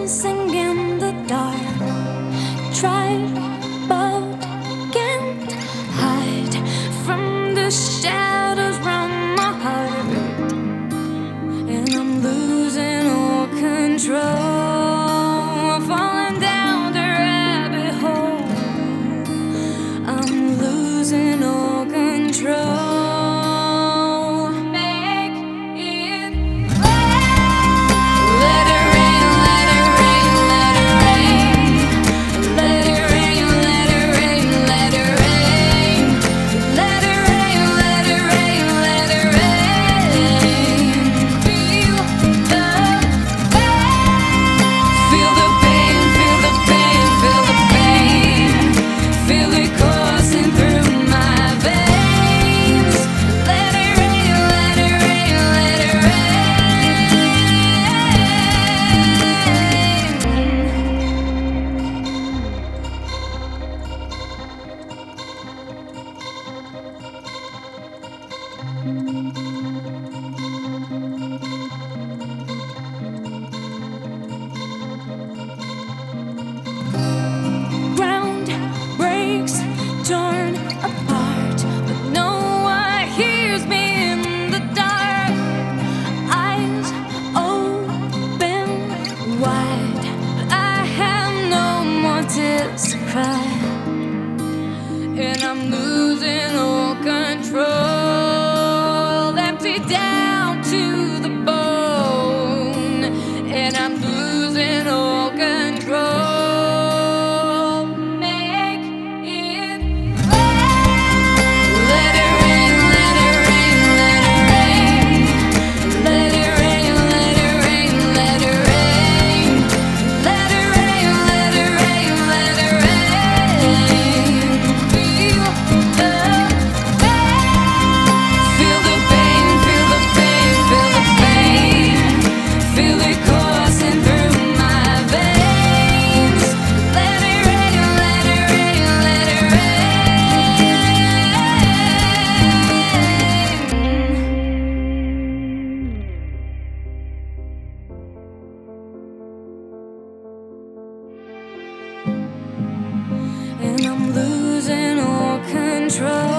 dancing in the dark. Tried but can't hide from the shadows round my heart, and I'm losing all control, falling down the rabbit hole. I'm losing all control. Ground breaks, torn apart, but no one hears me in the dark. Eyes open wide, but I have no more tears to cry, and I'm losing all control, empty down to the bone, and I'm losing all control. And I'm losing all control.